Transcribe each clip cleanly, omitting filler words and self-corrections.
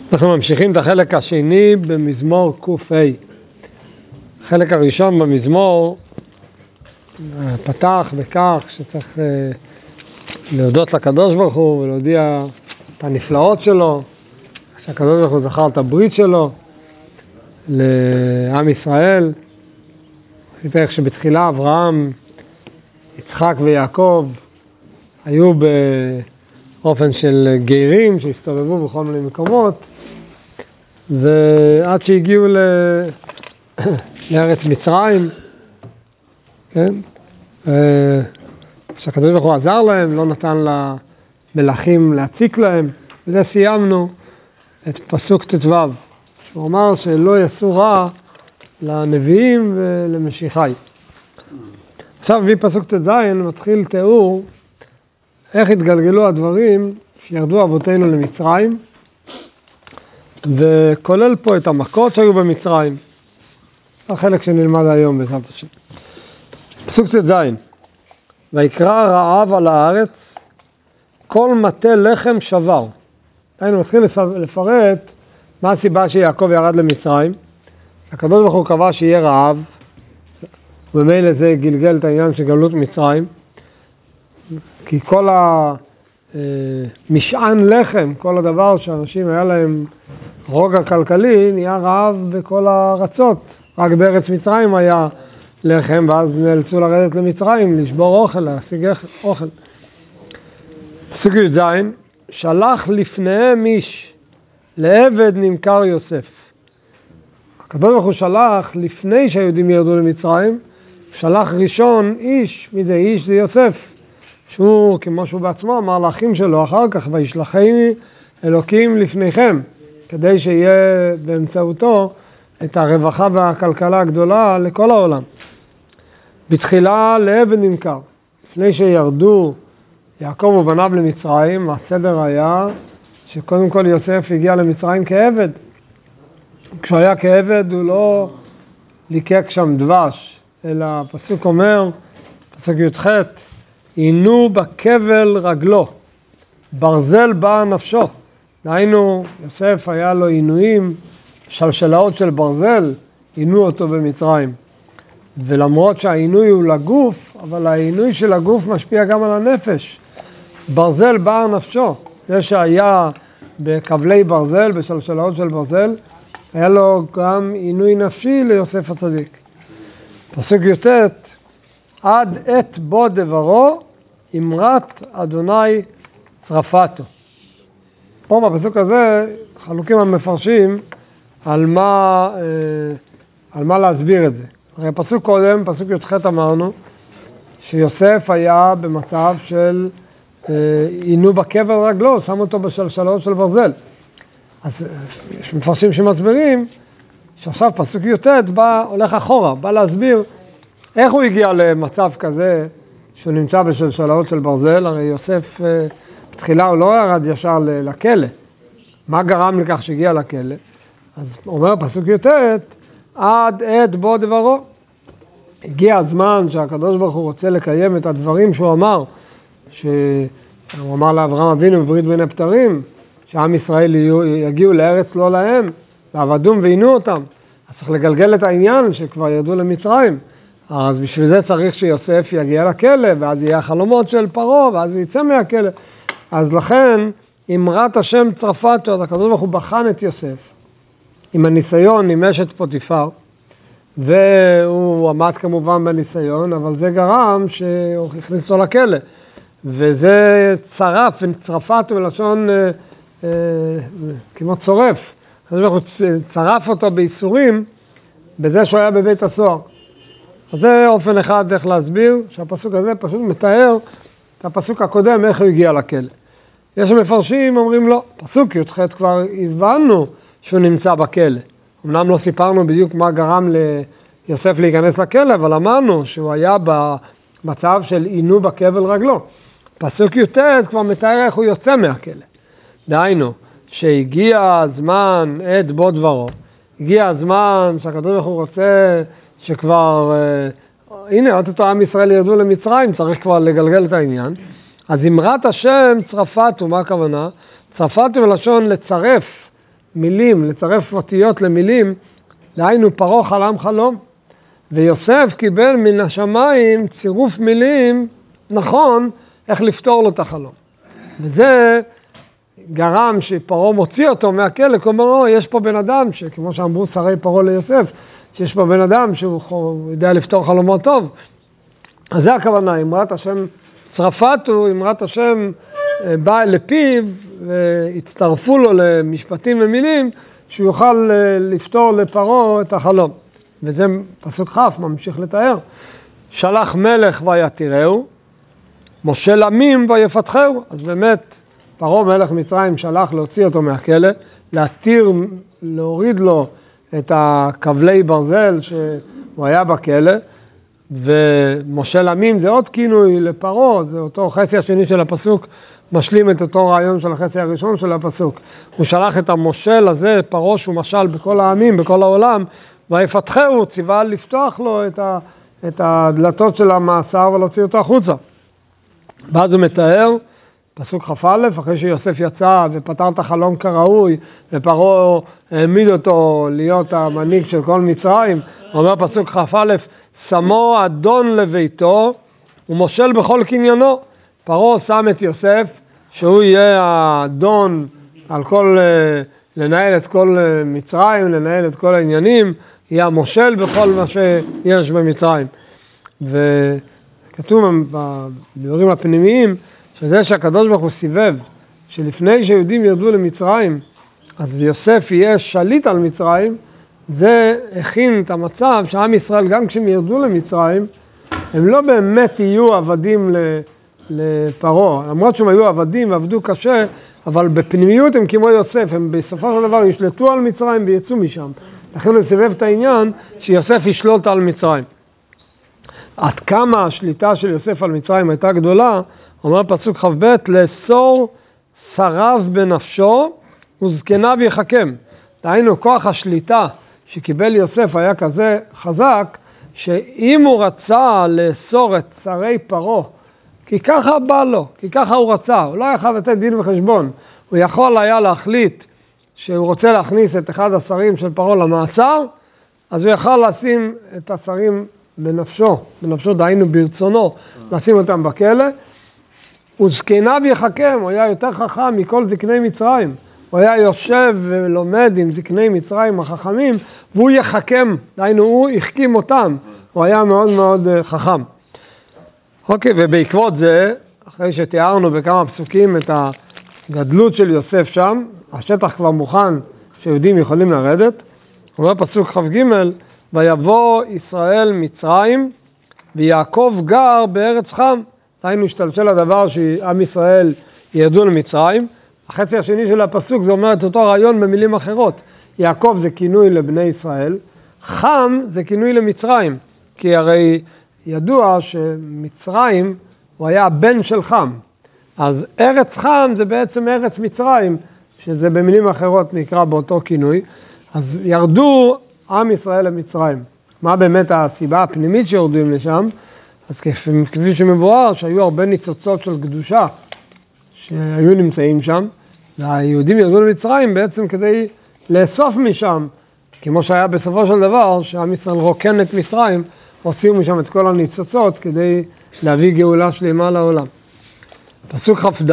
אנחנו ממשיכים את החלק השני במזמור ק"ה. החלק הראשון במזמור פתח בכך שצריך להודות לקדוש ברוך הוא ולהודיע את הנפלאות שלו, שהקדוש ברוך הוא זכר את הברית שלו לעם ישראל. סיפר איך שבתחילה אברהם, יצחק ויעקב היו באופן של גיירים שהסתובבו בכל מיני מקומות, ועד שהגיעו לארץ מצרים, כן? שהקדוש ברוך הוא עזר להם, לא נתן למלאכים להציק להם, וזה סיימנו את פסוק ט"ו, שהוא אמר שלא יעשו רע לנביאים ולמשיחי. עכשיו מביא פסוק ט"ז, מתחיל תיאור איך התגלגלו הדברים שירדו אבותינו למצרים, וכולל פה את המכות שהיו במצרים. החלק שנלמד היום בעזרת השם. פסוק ט"ז: ויקרא רעב על הארץ, כל מטה לחם שבר. היינו מתחיל לפרט מה הסיבה שיעקב ירד למצרים. הקדוש ברוך הוא קבע שיהיה רעב, וממילא זה גלגל את העניין של גלות מצרים, כי כל המשען לחם, כל הדבר שאנשים היה להם רוגע כלכלי, נהיה רעב בכל הארצות. רק בארץ מצרים היה לחם, ואז נאלצו לרדת למצרים, לשבור אוכל, להשיג אוכל. פסוק י"ז: שלח לפניהם איש, לעבד נמכר יוסף. הקדוש ברוך הוא שלח לפני שהיהודים ירדו למצרים, שלח ראשון איש. מי זה איש? זה יוסף, שהוא כמו שהוא בעצמו אמר לאחים שלו אחר כך, וישלחני אלוקים לפניכם, כדי שיהיה באמצעותו את הרווחה והכלכלה הגדולה לכל העולם. בתחילה לעבד נמכר. לפני שירדו יעקב ובניו למצרים, הסדר היה שקודם כל יוסף הגיע למצרים כעבד. כשהוא היה כעבד הוא לא ליקק שם דבש, אלא הפסוק אומר, פסוק י"ח: עינו בכבל רגלו, ברזל באה נפשו. דהיינו, יוסף היה לו עינויים, שלשלאות של ברזל, עינו אותו במצרים. ולמרות שהעינוי הוא לגוף, אבל העינוי של הגוף משפיע גם על הנפש. ברזל באה נפשו. זה שהיה בכבלי ברזל, בשלשלאות של ברזל, היה לו גם עינוי נפשי ליוסף הצדיק. פסוק י"ט: עד עת בו דברו, אמרת אדוני צרפתו. פה בפסוק הזה חלוקים המפרשים על מה להסביר את זה. הרי פסוק קודם, פסוק י"ח, אמרנו שיוסף היה במצב של עינו בכבל רגלו, שם אותו בשלשלות של ברזל. אז יש מפרשים שמסבירים שעכשיו פסוק י"ט הולך אחורה, בא להסביר איך הוא הגיע למצב כזה שהוא נמצא בשלשלות של ברזל. הרי יוסף בתחילה הוא לא ירד ישר לכלא. מה גרם לכך שהגיע לכלא? אז אומר פסוק י"ט: עד עת בו דברו. הגיע הזמן שהקדוש ברוך הוא רוצה לקיים את הדברים שהוא אמר, שהוא אמר לאברהם אבינו בברית בין הבתרים, שעם ישראל יגיעו לארץ לא להם, ועבדום ועינו אותם. אז צריך לגלגל את העניין שכבר ירדו למצרים. אז בשביל זה צריך שיוסף יגיע לכלא, ואז יהיה החלומות של פרעה, ואז הוא יצא מהכלא. אז לכן, אמרת השם צרפתו, אז הקדוש ברוך הוא בחן את יוסף עם הניסיון, עם אשת פוטיפר, והוא עמד כמובן בניסיון, אבל זה גרם שהוא הכניס אותו לכלא. וזה צרף, צרפתו בלשון כמו צורף. הקדוש ברוך הוא צרף אותו בייסורים, בזה שהוא היה בבית הסוהר. אז זה אופן אחד איך להסביר, שהפסוק הזה פשוט מתאר את הפסוק הקודם, איך הוא הגיע לכלא. יש מפרשים אומרים לא, פסוק י"ח כבר הבנו שהוא נמצא בכלא. אמנם לא סיפרנו בדיוק מה גרם ליוסף להיכנס לכלא, אבל אמרנו שהוא היה במצב של עינו בכבל רגלו. פסוק י"ט כבר מתאר איך הוא יוצא מהכלא. דהיינו, שהגיע הזמן עת בו דברו, הגיע הזמן שהקדוש ברוך הוא רוצה שכבר, הנה, אותו עם ישראל ירדו למצרים, צריך כבר לגלגל את העניין. אז אמרת השם צרפתו, מה הכוונה? צרפתו מלשון לצרף מילים, לצרף אותיות למילים, דהיינו פרעה חלם חלום, ויוסף קיבל מן השמיים צירוף מילים נכון איך לפתור לו את החלום. וזה גרם שפרעה מוציא אותו מהכלא, כלומר, יש פה בן אדם, שכמו שאמרו שרי פרעה ליוסף, שיש פה בן אדם שהוא יודע לפתור חלומות טוב. אז זה הכוונה, אמרת השם צרפתו, אמרת השם בא לפיו, והצטרפו לו למשפטים ומילים, שהוא יוכל לפתור לפרעה את החלום. וזה פסוק כ' ממשיך לתאר. שלח מלך ויתירהו, מושל עמים ויפתחהו. אז באמת, פרעה מלך מצרים שלח להוציא אותו מהכלא, להתיר, להוריד לו את הכבלי ברזל שהוא היה בכלא, ומושל עמים זה עוד כינוי לפרעה, זה אותו חצי השני של הפסוק, משלים את אותו רעיון של החצי הראשון של הפסוק. הוא שלח את המושל הזה, פרעה שהוא משל בכל העמים, בכל העולם, ויפתחהו, ציווה לפתוח לו את הדלתות של המאסר ולהוציא אותו החוצה. ואז הוא מתאר, פסוק כ"א, אחרי שיוסף יצא ופתר את החלום כראוי, ופרעה העמיד אותו להיות המנהיג של כל מצרים, הוא אומר פסוק כ"א, שמו אדון לביתו ומושל בכל קניינו. פרעה שם את יוסף, שהוא יהיה האדון על כל, לנהל את כל מצרים, לנהל את כל העניינים, יהיה המושל בכל מה שיש במצרים. וכתוב בדברים הפנימיים, שזה שהקדוש ברוך הוא סיבב, שלפני שיהודים ירדו למצרים, אז יוסף יהיה שליט על מצרים, זה הכין את המצב שעם ישראל, גם כשהם ירדו למצרים, הם לא באמת יהיו עבדים לפרעה. למרות שהם היו עבדים ועבדו קשה, אבל בפנימיות הם כמו יוסף, הם בסופו של דבר ישלטו על מצרים ויצאו משם. לכן הוא סיבב את העניין שיוסף ישלוט על מצרים. עד כמה השליטה של יוסף על מצרים הייתה גדולה, אומר פסוק כ"ב, לאסור שריו בנפשו וזקניו יחכם. דהיינו, כוח השליטה שקיבל יוסף היה כזה חזק, שאם הוא רצה לאסור את שרי פרעה, כי ככה בא לו, כי ככה הוא רצה, הוא לא יכול לתת דין וחשבון, הוא יכול היה להחליט שהוא רוצה להכניס את אחד השרים של פרעה למאסר, אז הוא יכול לשים את השרים בנפשו דהיינו ברצונו, לשים אותם בכלא, וזקניו יחכם, הוא היה יותר חכם מכל זקני מצרים, הוא היה יושב ולומד עם זקני מצרים החכמים, והוא יחכם, דהיינו הוא החכים אותם, הוא היה מאוד מאוד חכם. אוקיי, ובעקבות זה, אחרי שתיארנו בכמה פסוקים את הגדלות של יוסף שם, השטח כבר מוכן שיהודים יכולים לרדת, אומר פסוק כ"ג, ויבוא ישראל מצרים, ויעקב גר בארץ חם. דהיינו השתלשל הדבר שעם ישראל ירדו למצרים. החצי השני של הפסוק זה אומר את אותו רעיון במילים אחרות. יעקב זה כינוי לבני ישראל, חם זה כינוי למצרים, כי הרי ידוע שמצרים הוא היה בן של חם. אז ארץ חם זה בעצם ארץ מצרים, שזה במילים אחרות נקרא באותו כינוי. אז ירדו עם ישראל למצרים. מה באמת הסיבה הפנימית שיורדים לשם? אז כפי שמבואר שהיו הרבה ניצוצות של קדושה שהיו נמצאים שם, והיהודים ירדו למצרים בעצם כדי לאסוף משם, כמו שהיה בסופו של דבר, שעם ישראל רוקן את מצרים, הוציאו משם את כל הניצוצות כדי להביא גאולה שלמה לעולם. פסוק כ"ד,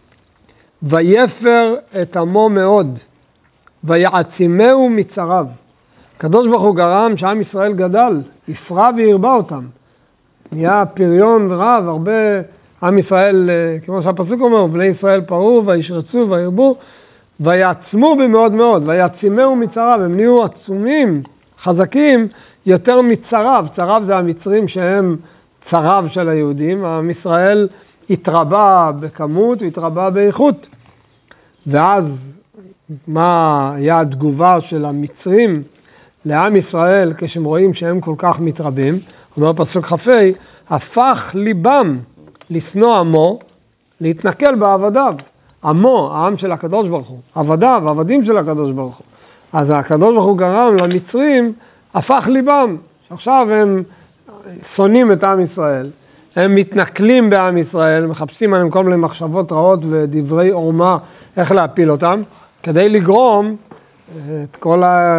ויפר את עמו מאוד, ויעצימהו מצריו. הקדוש ברוך הוא גרם שעם ישראל גדל, יפרע וירבה אותם. נהיה פריון רב, הרבה עם ישראל, כמו שהפסוק אומר, בני ישראל פרעו וישרצו וירבו, ויעצמו במאוד מאוד, ויעצימהו מצריו. הם נהיו עצומים, חזקים, יותר מצריו. צריו זה המצרים שהם צריו של היהודים. עם ישראל התרבה בכמות והתרבה באיכות. ואז מה היה התגובה של המצרים לעם ישראל כשהם רואים שהם כל כך מתרבים? אומר פסוק כ"ה, הפך ליבם לשנוא עמו, להתנכל בעבדיו. עמו, העם של הקדוש ברוך הוא, עבדיו, עבדים של הקדוש ברוך הוא. אז הקדוש ברוך הוא גרם למצרים, הפך ליבם. עכשיו הם שונאים את עם ישראל, הם מתנכלים בעם ישראל, מחפשים עליהם כל מיני מחשבות רעות ודברי עורמה, איך להפיל אותם, כדי לגרום את כל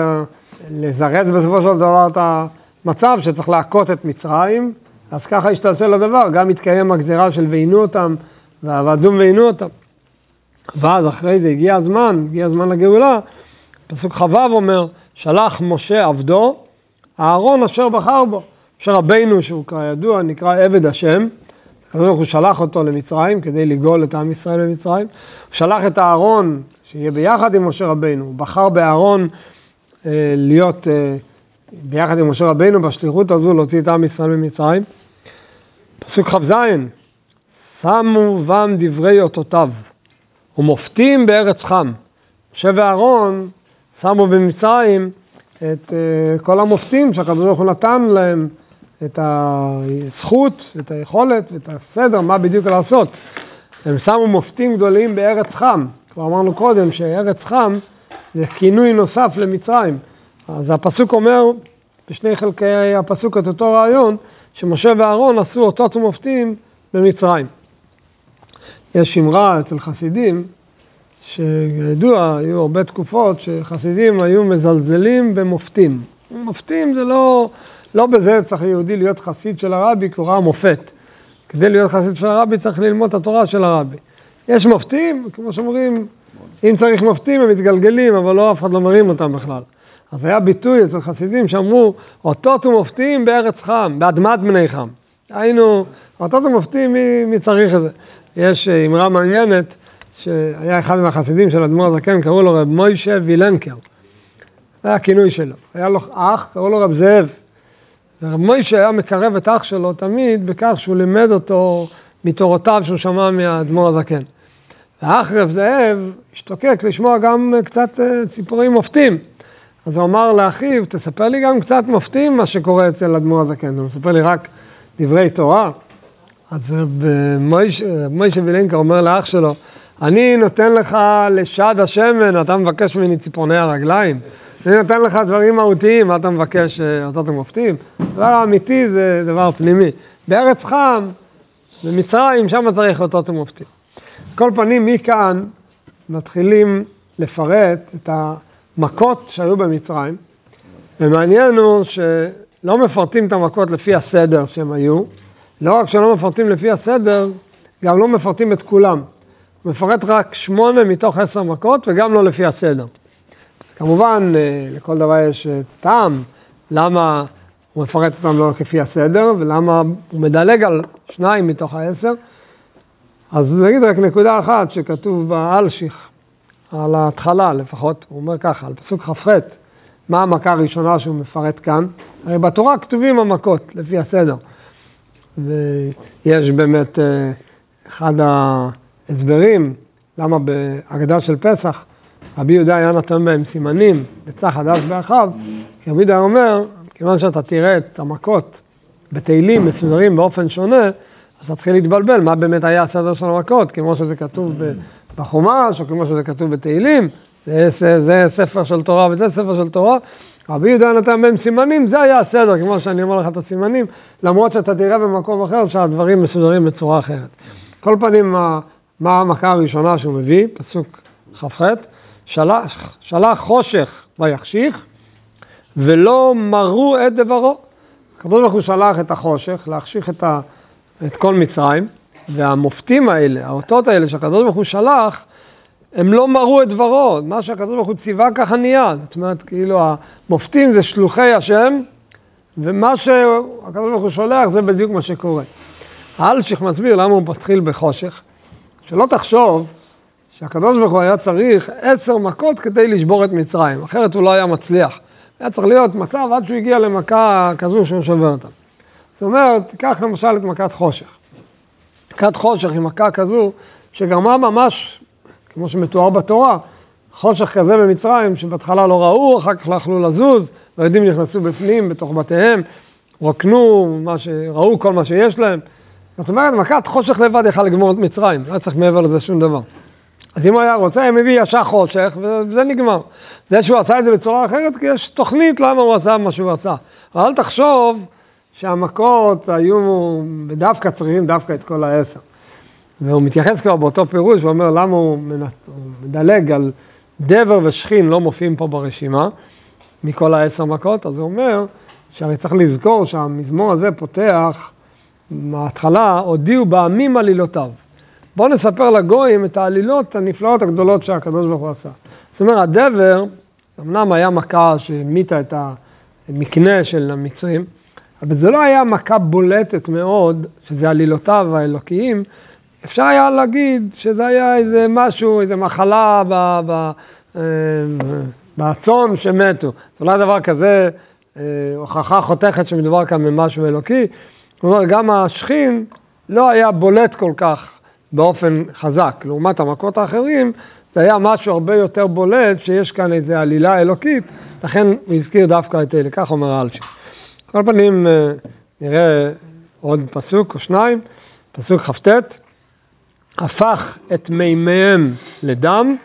לזרז בסופו של דבר את המצב שצריך להכות את מצרים, אז ככה השתלשל לדבר, גם התקיים הגזירה של ועינו אותם, ועבדום ועינו אותם. ואז אחרי זה הגיע הזמן לגאולה, פסוק חבב אומר, שלח משה עבדו, אהרון אשר בחר בו. משה רבינו שהוא כידוע נקרא עבד השם, הוא שלח אותו למצרים כדי לגאול את עם ישראל במצרים, הוא שלח את אהרון שיהיה ביחד עם משה רבינו, הוא בחר באהרון להיות ביחד עם משה רבינו בשליחות הזו להוציא את עם ישראל במצרים. פסוק כ"ז, שמו בם דברי אותותיו ומופתים בארץ חם. משה ואהרון שמו במצרים את כל המופתים שהקדוש ברוך הוא נתן להם, את הזכות, את היכולת ואת הסדר, מה בדיוק לעשות. הם שמו מופתים גדולים בארץ חם. כבר אמרנו קודם שארץ חם זה כינוי נוסף למצרים. אז הפסוק אומר, בשני חלקי הפסוק את אותו רעיון, שמשה ואהרון עשו אותות ומופתים במצרים. יש אמרה אצל חסידים, שידוע, היו הרבה תקופות שחסידים היו מזלזלים במופתים. מופתים זה לא בזה צריך יהודי להיות חסיד של הרבי, כי הוא ראה מופת. כדי להיות חסיד של הרבי צריך ללמוד את התורה של הרבי. יש מופתים, כמו שאומרים, אם צריך מופתים הם מתגלגלים, אבל לא אף אחד לא מרים אותם בכלל. אז היה ביטוי אצל חסידים שאמרו, אותות ומופתים בארץ חם, באדמת בני חם. היינו, אותות ומופתים, מי צריך את זה? יש אמרה מעניינת, שהיה אחד מהחסידים של אדמו"ר הזקן, קראו לו רב מוישה וילנקר. זה היה הכינוי שלו. היה לו אח, קראו לו רב זאב. ורב מוישה היה מקרב את אח שלו תמיד בכך שהוא לימד אותו מתורותיו שהוא שמע מהאדמו"ר הזקן. והאח רב זאב השתוקק לשמוע גם קצת סיפורים מופתים. אז הוא אמר לאחיו, תספר לי גם קצת מופתים מה שקורה אצל אדמו"ר הזקן. הוא מספר לי רק דברי תורה. אז מוישה וילנקר אומר לאח שלו, אני נותן לך לשד השמן, אתה מבקש ממני ציפורני הרגליים. אני נותן לך דברים מהותיים, מה אתה מבקש אותות ומופתים? דבר האמיתי זה דבר פנימי. בארץ חם, במצרים, שם צריך אותות ומופתים. כל פנים, מכאן מתחילים לפרט את המכות שהיו במצרים. ומעניין הוא שלא מפרטים את המכות לפי הסדר שהם היו. לא רק שלא מפרטים לפי הסדר, גם לא מפרטים את כולם. מפרט רק 8 מתוך 10 מכות וגם לא לפי הסדר. כמובן, לכל דבר יש טעם, למה הוא מפרט אותם לא כפי הסדר, ולמה הוא מדלג על 2 מתוך 10. אז נגיד רק נקודה אחת שכתוב באלשיך, על ההתחלה לפחות, הוא אומר ככה, על פסוק כ"ח, מה המכה הראשונה שהוא מפרט כאן? הרי בתורה כתובים המכות לפי הסדר. ויש באמת אחד ההסברים, למה בהגדה של פסח, רבי יהודה היה נתן בהם סימנים, בצח חדש באחיו, כי רבי יהודה אומר, כיוון שאתה תראה את המכות בתהילים מסודרים באופן שונה, אז תתחיל להתבלבל מה באמת היה הסדר של המכות, כמו שזה כתוב בחומש, או כמו שזה כתוב בתהילים, זה ספר של תורה וזה ספר של תורה, רבי יהודה נתן בהם סימנים, זה היה הסדר, כמו שאני אומר לך את הסימנים, למרות שאתה תראה במקום אחר שהדברים מסודרים בצורה אחרת. כל פנים, מה המכה הראשונה שהוא מביא, פסוק כ"ח, שלח חושך ויחשיך, ולא מרו את דברו. הקדוש ברוך הוא שלח את החושך, להחשיך את כל מצרים, והמופתים האלה, האותות האלה שהקדוש ברוך הוא שלח, הם לא מרו את דברו, מה שהקדוש ברוך הוא ציווה ככה נהיה. זאת אומרת, כאילו המופתים זה שלוחי השם, ומה שהקדוש ברוך הוא שולח זה בדיוק מה שקורה. האלשיך מסביר למה הוא מתחיל בחושך, שלא תחשוב שהקדוש ברוך הוא היה צריך 10 מכות כדי לשבור את מצרים, אחרת הוא לא היה מצליח. היה צריך להיות מצב עד שהוא הגיע למכה כזו שהוא שובר אותה. זאת אומרת, תיקח למשל את מכת חושך. מכת חושך היא מכה כזו שגרמה ממש, כמו שמתואר בתורה, חושך כזה במצרים שבהתחלה לא ראו, אחר כך לא יכלו לזוז, והילדים נכנסו בפנים בתוך בתיהם, רוקנו, ראו כל מה שיש להם. זאת אומרת, מכת חושך לבד יכל לגמור את מצרים, לא צריך מעבר לזה שום דבר. אז אם הוא היה רוצה, הם הביא ישר חושך, וזה נגמר. זה שהוא עשה את זה בצורה אחרת, כי יש תוכנית למה הוא עשה מה שהוא עשה. אבל אל תחשוב שהמכות היו בדווקא צריכים דווקא את כל 10. והוא מתייחס כבר באותו פירוש, ואומר למה הוא מדלג על דבר ושכין לא מופיעים פה ברשימה, מכל 10 מכות, אז הוא אומר שהרי צריך לזכור שהמזמור הזה פותח, מההתחלה הודיעו בעמים עלילותיו. בואו נספר לגויים את העלילות הנפלאות הגדולות שהקדוש ברוך הוא עשה. זאת אומרת, הדבר, אמנם היה מכה שהמיתה את המקנה של המצרים, אבל זה לא היה מכה בולטת מאוד, שזה עלילותיו האלוקיים, אפשר היה להגיד שזה היה איזה משהו, איזה מחלה בצאן שמתו. זה לא דבר כזה, הוכחה חותכת שמדובר כאן במשהו אלוקי. זאת אומרת, גם השכין לא היה בולט כל כך באופן חזק. לעומת המכות האחרים, זה היה משהו הרבה יותר בולט, שיש כאן איזו עלילה אלוקית, לכן הוא הזכיר דווקא את אלה, כך אומר אלשיך. כל פנים נראה עוד פסוק או שניים, פסוק כ"ט, הפך את מימיהם לדם,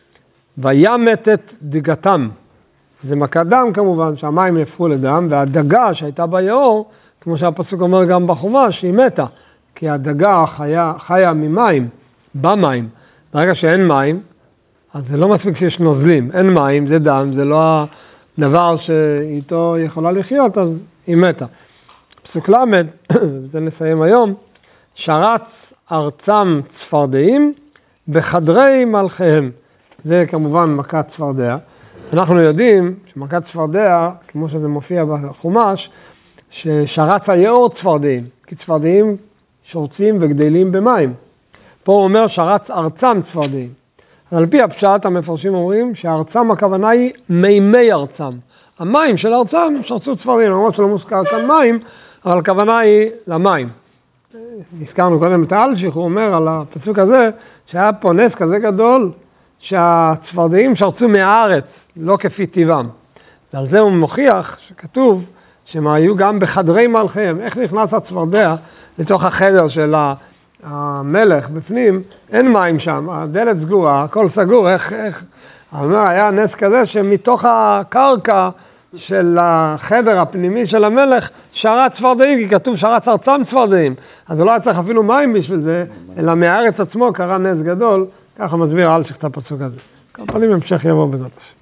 וימת את דגתם. זה מכת דם כמובן, שהמים נהפכו לדם, והדגה שהייתה ביאור, כמו שהפסוק אומר גם בחומש, היא מתה, כי הדגה חיה ממים, במים. ברגע שאין מים, אז זה לא מספיק שיש נוזלים, אין מים, זה דם, זה לא הדבר שאיתו יכולה לחיות, אז היא מתה. פסוק למד, זה נסיים היום, שרץ ארצם צפרדעים בחדרי מלכיהם. זה כמובן מכת צפרדע. אנחנו יודעים שמכת צפרדע, כמו שזה מופיע בחומש, ששרץ היאור צפרדעים, כי צפרדעים שורצים וגדלים במים. פה הוא אומר שרץ ארצם צפרדעים. על פי הפשט המפרשים אומרים שהארצם הכוונה היא מימי ארצם. המים של ארצם שרצו צפרדעים, למרות שלא מוזכר כאן מים, אבל הכוונה היא למים. הזכרנו קודם את אלשיך, הוא אומר על הפסוק הזה, שהיה פה נס כזה גדול, שהצפרדעים שרצו מהארץ, לא כפי טבעם. ועל זה הוא מוכיח שכתוב שהם היו גם בחדרי מלכיהם. איך נכנס הצפרדע לתוך החדר של המלך בפנים? אין מים שם, הדלת סגורה, הכל סגור. איך? היה נס כזה שמתוך הקרקע של החדר הפנימי של המלך שרץ צפרדעים, כי כתוב שרץ ארצם צפרדעים. אז לא היה צריך אפילו מים בשביל זה, אלא מהארץ עצמו קרה נס גדול. ככה מסביר אלשיך את הפסוק הזה. כל פנים המשך יבוא בעזרת השם.